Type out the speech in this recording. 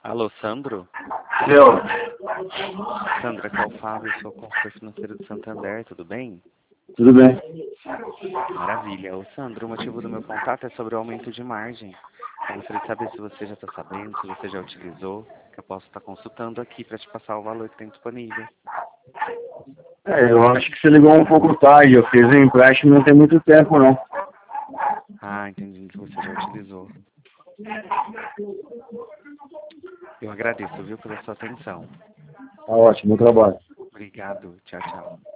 Alô, Sandro? Eu. Sandro, aqui é o Fábio, sou consultor financeiro do Santander, tudo bem? Tudo bem? Maravilha. Ô, Sandro, o motivo do meu contato é sobre o aumento de margem. Eu gostaria de saber se você já está sabendo, se você já utilizou, que eu posso estar consultando aqui para te passar o valor que tem disponível. Eu acho que você ligou um pouco tarde. Eu fiz um empréstimo não tem muito tempo, não. Ah, entendi que você já utilizou. Eu agradeço, viu, pela sua atenção. Tá ótimo, bom trabalho. Obrigado. Tchau, tchau.